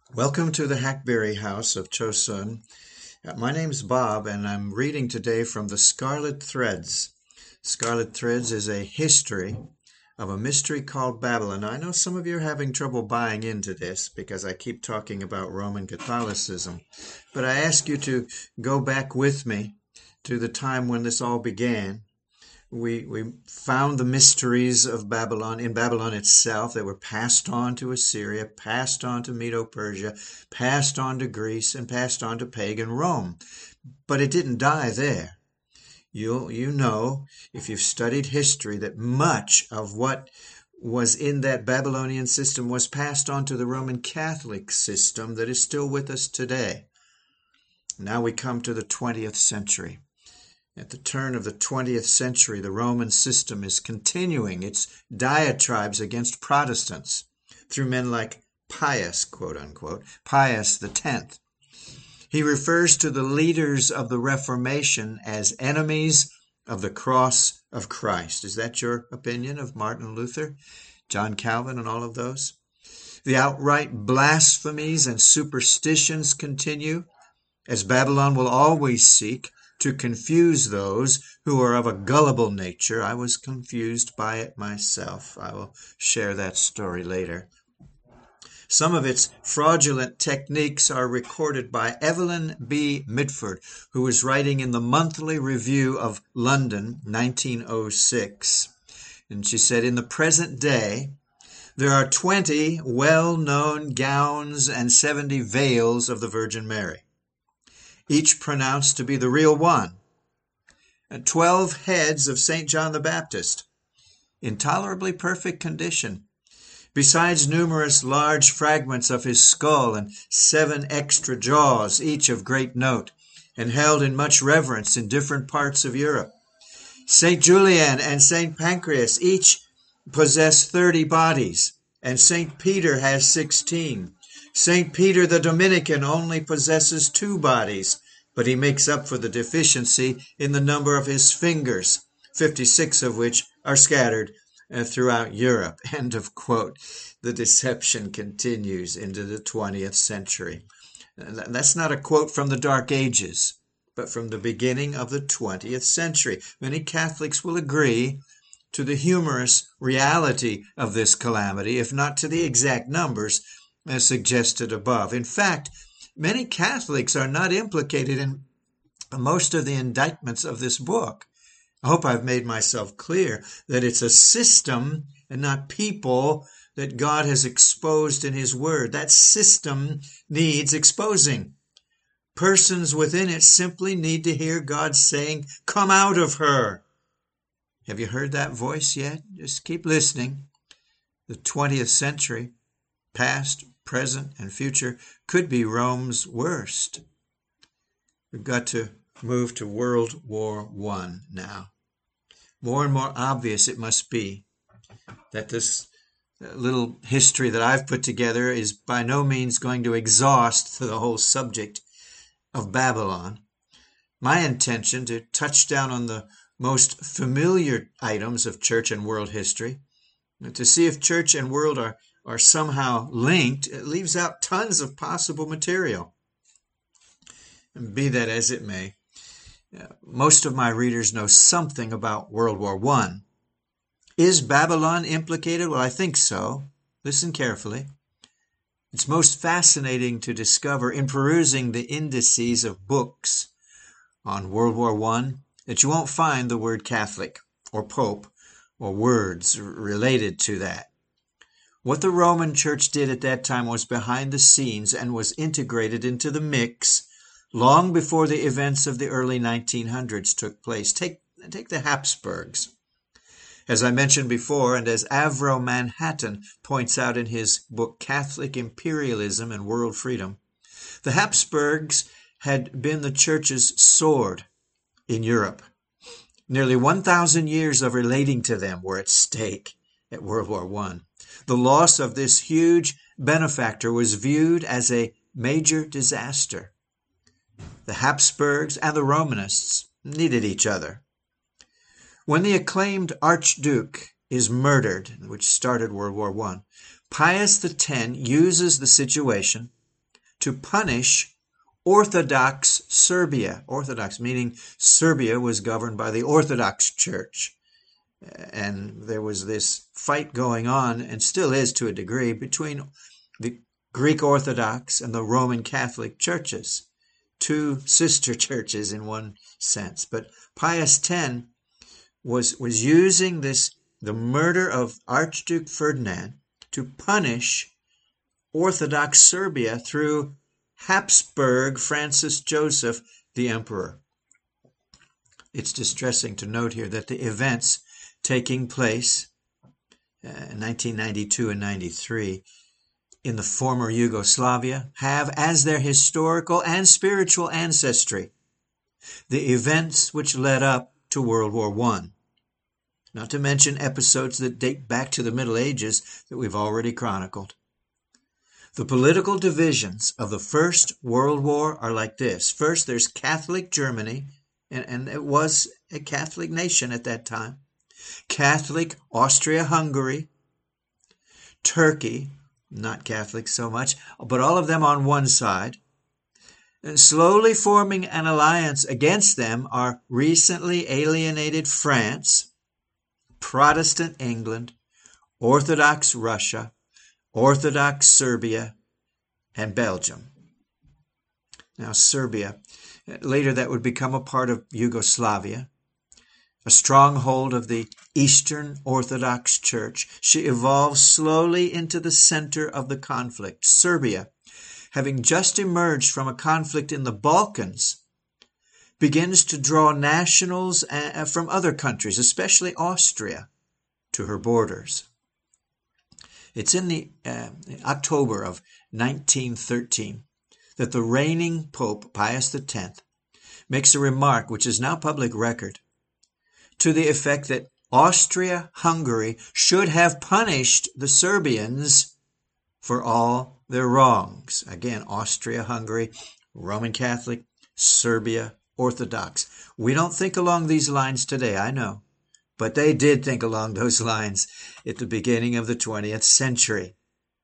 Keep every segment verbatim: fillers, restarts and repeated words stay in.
Welcome to the Hackberry House of Chosun. Uh, My name's Bob, and I'm reading today from the Scarlet Threads. Scarlet Threads is a history of a mystery called Babylon. Now, I know some of you are having trouble buying into this because I keep talking about Roman Catholicism, but I ask you to go back with me to the time when this all began. We, we found the mysteries of Babylon in Babylon itself. They were passed on to Assyria, passed on to Medo-Persia, passed on to Greece, and passed on to pagan Rome. But it didn't die there. You'll, you know, if you've studied history, that much of what was in that Babylonian system was passed on to the Roman Catholic system that is still with us today. Now we come to the twentieth century. At the turn of the twentieth century, the Roman system is continuing its diatribes against Protestants through men like Pius, quote unquote, Pius the tenth. He refers to the leaders of the Reformation as enemies of the cross of Christ. Is that your opinion of Martin Luther, John Calvin, and all of those? The outright blasphemies and superstitions continue, as Babylon will always seek to confuse those who are of a gullible nature. I was confused by it myself. I will share that story later. Some of its fraudulent techniques are recorded by Evelyn B. Mitford, who was writing in the Monthly Review of London, nineteen oh six. And she said, in the present day, there are twenty well-known gowns and seventy veils of the Virgin Mary, each pronounced to be the real one, and twelve heads of Saint John the Baptist, in tolerably perfect condition, besides numerous large fragments of his skull and seven extra jaws, each of great note, and held in much reverence in different parts of Europe. Saint Julian and Saint Pancras each possess thirty bodies, and Saint Peter has sixteen. Saint Peter the Dominican only possesses two bodies, but he makes up for the deficiency in the number of his fingers, fifty-six of which are scattered uh, throughout Europe. End of quote. The deception continues into the twentieth century. That's not a quote from the Dark Ages, but from the beginning of the twentieth century. Many Catholics will agree to the humorous reality of this calamity, if not to the exact numbers as suggested above. In fact, many Catholics are not implicated in most of the indictments of this book. I hope I've made myself clear that it's a system and not people that God has exposed in his word. That system needs exposing. Persons within it simply need to hear God saying, "Come out of her." Have you heard that voice yet? Just keep listening. The twentieth century, past, present, and future, could be Rome's worst. We've got to move to World War One now. More and more obvious it must be that this little history that I've put together is by no means going to exhaust the whole subject of Babylon. My intention to touch down on the most familiar items of church and world history, to see if church and world are are somehow linked. It leaves out tons of possible material. And be that as it may, most of my readers know something about World War One. Is Babylon implicated? Well, I think so. Listen carefully. It's most fascinating to discover in perusing the indices of books on World War One that you won't find the word Catholic or Pope or words related to that. What the Roman Church did at that time was behind the scenes and was integrated into the mix long before the events of the early nineteen hundreds took place. Take, take the Habsburgs. As I mentioned before, and as Avro Manhattan points out in his book Catholic Imperialism and World Freedom, the Habsburgs had been the Church's sword in Europe. Nearly one thousand years of relating to them were at stake at World War One. The loss of this huge benefactor was viewed as a major disaster. The Habsburgs and the Romanists needed each other. When the acclaimed Archduke is murdered, which started World War One, Pius the Tenth uses the situation to punish Orthodox Serbia. Orthodox meaning Serbia was governed by the Orthodox Church. And there was this fight going on, and still is to a degree, between the Greek Orthodox and the Roman Catholic churches. Two sister churches in one sense. But Pius X was, was using this, the murder of Archduke Ferdinand, to punish Orthodox Serbia through Habsburg Francis Joseph, the emperor. It's distressing to note here that the events taking place uh, in nineteen ninety-two and ninety-three in the former Yugoslavia have as their historical and spiritual ancestry the events which led up to World War One, not to mention episodes that date back to the Middle Ages that we've already chronicled. The political divisions of the First World War are like this. First, there's Catholic Germany, and, and it was a Catholic nation at that time. Catholic Austria-Hungary, Turkey, not Catholic so much, but all of them on one side. And slowly forming an alliance against them are recently alienated France, Protestant England, Orthodox Russia, Orthodox Serbia, and Belgium. Now Serbia, later that would become a part of Yugoslavia, a stronghold of the Eastern Orthodox Church. She evolves slowly into the center of the conflict. Serbia, having just emerged from a conflict in the Balkans, begins to draw nationals from other countries, especially Austria, to her borders. It's in the uh, October of nineteen thirteen that the reigning Pope, Pius the tenth, makes a remark which is now public record to the effect that Austria-Hungary should have punished the Serbians for all their wrongs. Again, Austria-Hungary, Roman Catholic, Serbia, Orthodox. We don't think along these lines today, I know. But they did think along those lines at the beginning of the twentieth century.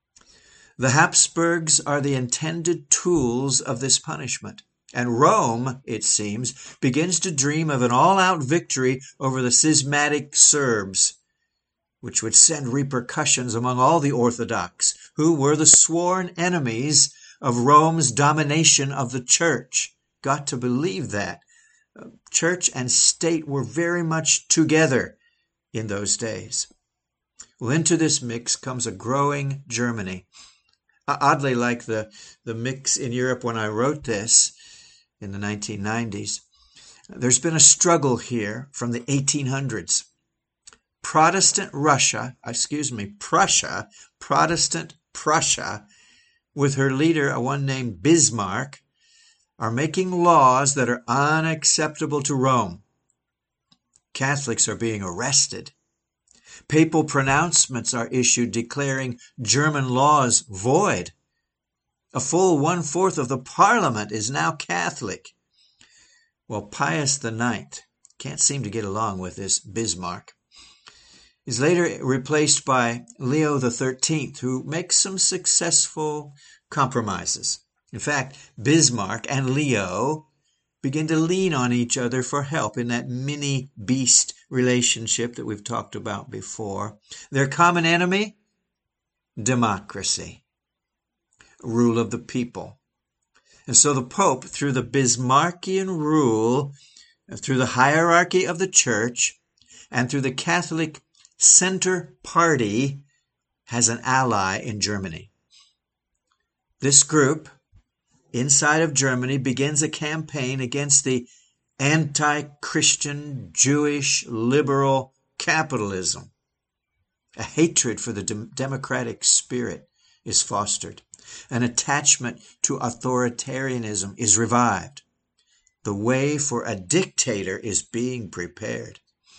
The Habsburgs are the intended tools of this punishment. And Rome, it seems, begins to dream of an all-out victory over the schismatic Serbs, which would send repercussions among all the Orthodox, who were the sworn enemies of Rome's domination of the church. Got to believe that. Church and state were very much together in those days. Well, into this mix comes a growing Germany. Oddly like the, the mix in Europe when I wrote this in the nineteen nineties. There's been a struggle here from the eighteen hundreds. Protestant Russia, excuse me, Prussia, Protestant Prussia, with her leader, one named Bismarck, are making laws that are unacceptable to Rome. Catholics are being arrested. Papal pronouncements are issued declaring German laws void. A full one-fourth of the parliament is now Catholic. Well, Pius the ninth can't seem to get along with this Bismarck. He's later replaced by Leo the thirteenth, who makes some successful compromises. In fact, Bismarck and Leo begin to lean on each other for help in that mini-beast relationship that we've talked about before. Their common enemy? Democracy. Rule of the people. And so the Pope, through the Bismarckian rule, through the hierarchy of the church, and through the Catholic Center Party, has an ally in Germany. This group, inside of Germany, begins a campaign against the anti-Christian, Jewish, liberal capitalism. A hatred for the de- democratic spirit is fostered. An attachment to authoritarianism is revived. The way for a dictator is being prepared.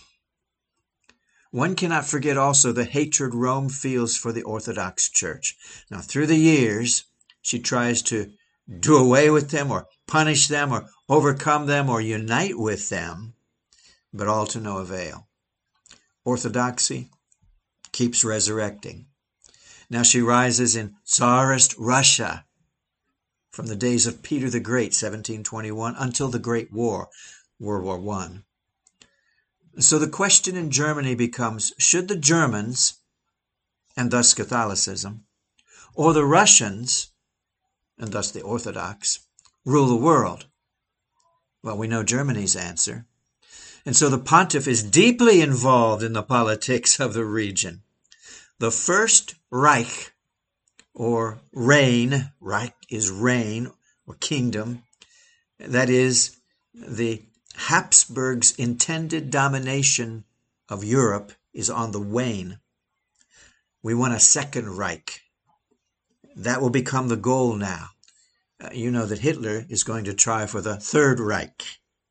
One cannot forget also the hatred Rome feels for the Orthodox Church. Now, through the years, she tries to do away with them or punish them or overcome them or unite with them, but all to no avail. Orthodoxy keeps resurrecting. Now she rises in Tsarist Russia. from the days of Peter the Great, seventeen twenty-one, until the Great War, World War One. So the question in Germany becomes, should the Germans, and thus Catholicism, or the Russians, and thus the Orthodox, rule the world? Well, we know Germany's answer. And so the pontiff is deeply involved in the politics of the region. The First Reich, or reign, Reich is reign or kingdom, that is, the Habsburgs' intended domination of Europe is on the wane. We want a Second Reich. That will become the goal now. Uh, you know that Hitler is going to try for the Third Reich.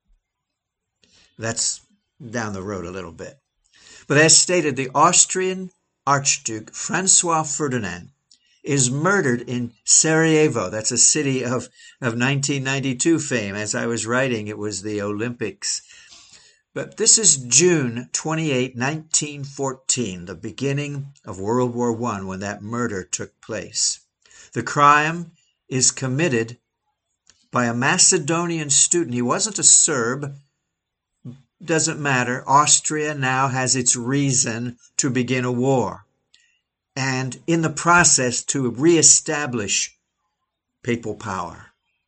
That's down the road a little bit. But as stated, the Austrian Archduke Francois Ferdinand is murdered in Sarajevo. That's a city of, of nineteen ninety-two fame. As I was writing, it was the Olympics. But this is June twenty-eighth, nineteen fourteen, the beginning of World War One, when that murder took place. The crime is committed by a Macedonian student. He wasn't a Serb. Doesn't matter. Austria now has its reason to begin a war, and in the process to reestablish papal power.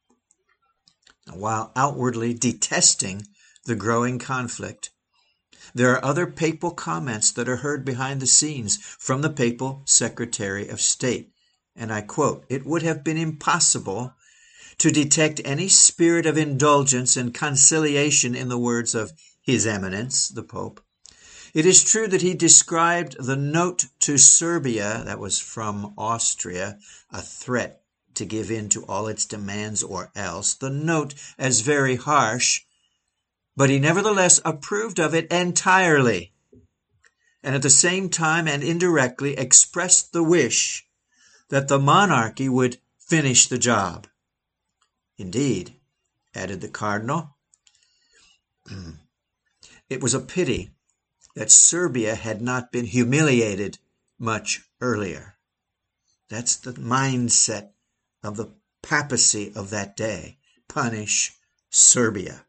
While outwardly detesting the growing conflict, there are other papal comments that are heard behind the scenes from the papal Secretary of State. And I quote, "It would have been impossible to detect any spirit of indulgence and conciliation in the words of His Eminence, the Pope. It is true that he described the note to Serbia, that was from Austria, a threat to give in to all its demands or else, the note as very harsh, but he nevertheless approved of it entirely, and at the same time and indirectly expressed the wish that the monarchy would finish the job. Indeed," added the cardinal, "it was a pity that Serbia had not been humiliated much earlier." That's the mindset of the papacy of that day. Punish Serbia.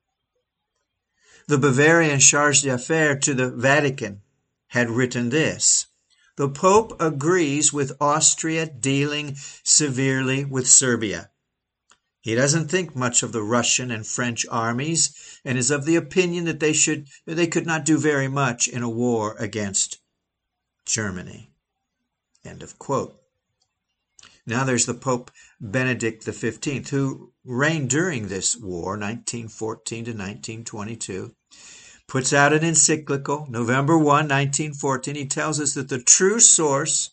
The Bavarian charge d'affaires to the Vatican had written this: "The Pope agrees with Austria dealing severely with Serbia. He doesn't think much of the Russian and French armies and is of the opinion that they should they could not do very much in a war against Germany." End of quote. Now there's the Pope Benedict the fifteenth, who reigned during this war, nineteen fourteen to nineteen twenty-two, puts out an encyclical, November first, nineteen fourteen. He tells us that the true source,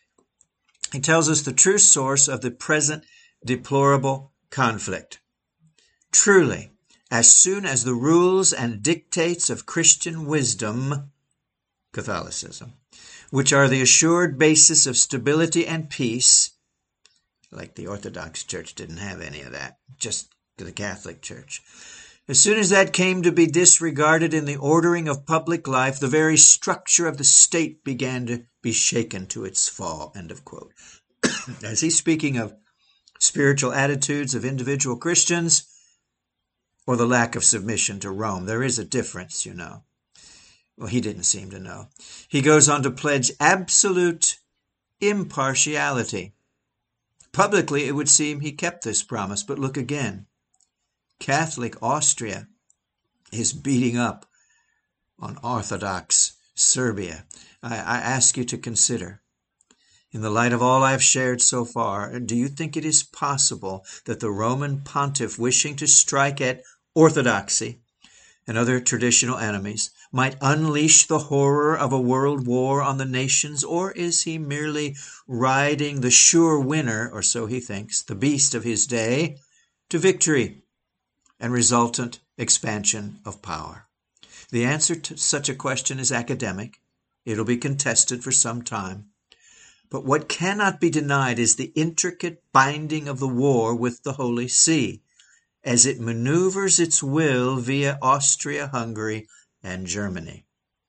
he tells us the true source of the present deplorable conflict. Truly, as soon as the rules and dictates of Christian wisdom, Catholicism, which are the assured basis of stability and peace, like the Orthodox Church didn't have any of that, just the Catholic Church. As soon as that came to be disregarded in the ordering of public life, the very structure of the state began to be shaken to its fall. End of quote. As he's speaking of spiritual attitudes of individual Christians or the lack of submission to Rome. There is a difference, you know. Well, he didn't seem to know. He goes on to pledge absolute impartiality. Publicly, it would seem he kept this promise, but look again. Catholic Austria is beating up on Orthodox Serbia. I, I ask you to consider, in the light of all I've shared so far, do you think it is possible that the Roman pontiff, wishing to strike at orthodoxy and other traditional enemies, might unleash the horror of a world war on the nations? Or is he merely riding the sure winner, or so he thinks, the beast of his day, to victory and resultant expansion of power? The answer to such a question is academic. It'll be contested for some time. But what cannot be denied is the intricate binding of the war with the Holy See, as it maneuvers its will via Austria, Hungary, and Germany.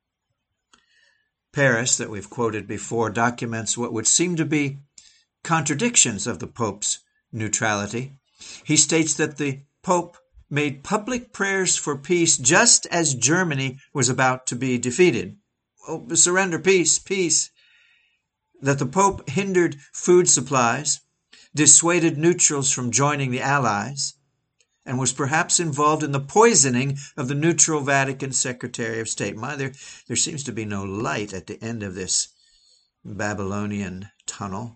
Paris, that we've quoted before, documents what would seem to be contradictions of the Pope's neutrality. He states that the Pope made public prayers for peace just as Germany was about to be defeated. Oh, surrender, peace, peace. That the Pope hindered food supplies, dissuaded neutrals from joining the Allies, and was perhaps involved in the poisoning of the neutral Vatican Secretary of State. My, there, there seems to be no light at the end of this Babylonian tunnel.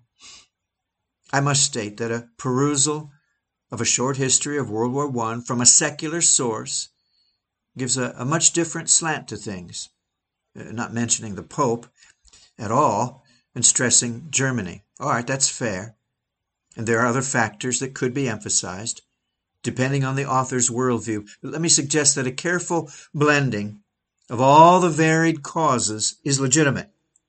I must state that a perusal of a short history of World War One from a secular source gives a, a much different slant to things, uh, not mentioning the Pope at all and stressing Germany. All right, that's fair. And there are other factors that could be emphasized, depending on the author's worldview. But let me suggest that a careful blending of all the varied causes is legitimate,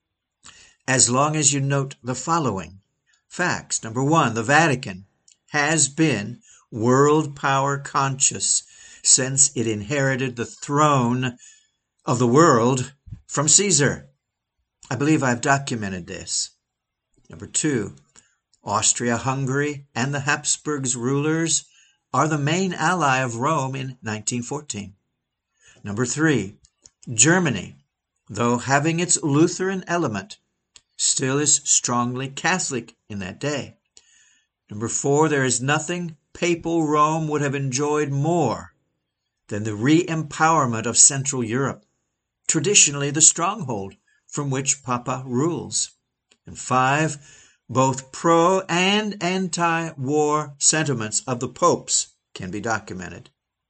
as long as you note the following facts. Number one, the Vatican has been world power conscious since it inherited the throne of the world from Caesar. I believe I've documented this. Number two, Austria-Hungary and the Habsburgs rulers are the main ally of Rome in nineteen fourteen. Number three, Germany, though having its Lutheran element, still is strongly Catholic in that day. Number four, there is nothing papal Rome would have enjoyed more than the re-empowerment of Central Europe, traditionally the stronghold from which Papa rules. And five, both pro and anti-war sentiments of the popes can be documented.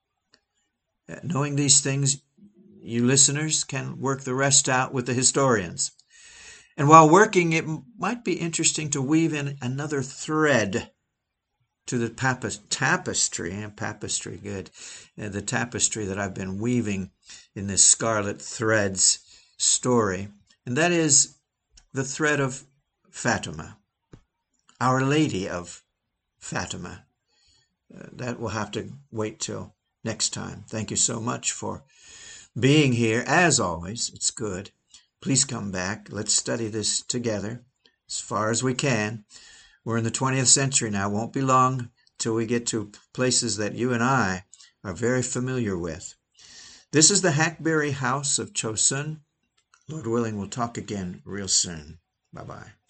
Uh, knowing these things, you listeners can work the rest out with the historians. And while working, it might be interesting to weave in another thread to the papis- tapestry, and papistry, good, uh, the tapestry that I've been weaving in this Scarlet Threads story, and that is the thread of Fatima, Our Lady of Fatima. Uh, that will have to wait till next time. Thank you so much for being here. As always, it's good. Please come back. Let's study this together as far as we can. We're in the twentieth century now. Won't be long till we get to places that you and I are very familiar with. This is the Hackberry House of Chosun. Lord willing, we'll talk again real soon. Bye-bye.